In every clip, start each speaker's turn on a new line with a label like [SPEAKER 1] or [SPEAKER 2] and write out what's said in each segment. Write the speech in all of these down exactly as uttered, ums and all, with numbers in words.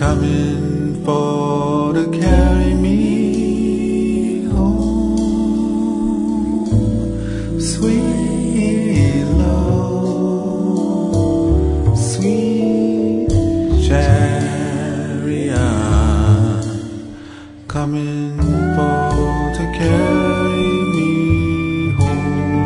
[SPEAKER 1] coming for to carry me home. Sweet love, sweet chariot, coming for to carry me home.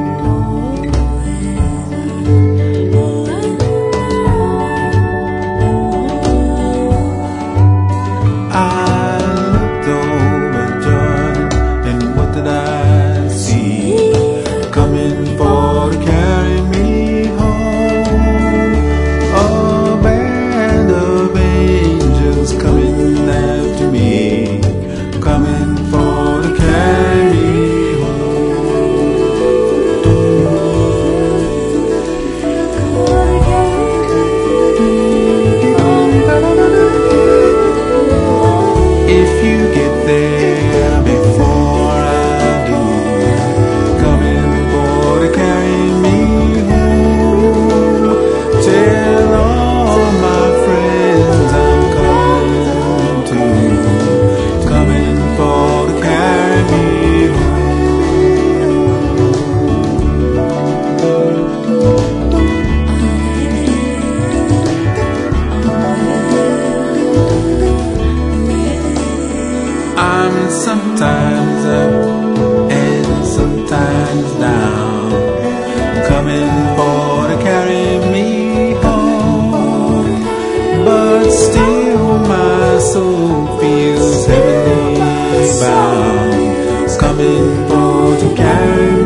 [SPEAKER 1] I looked over Jordan, and what did I see? Coming for to carry me home. A band of angels coming after me, coming for to carry me if you get there before I do, coming for to carry me home. Tell all my friends I'm coming too, coming for to carry me I'm sometimes up and sometimes down, coming for to carry me home. But still my soul feels heavily bound, coming for to carry me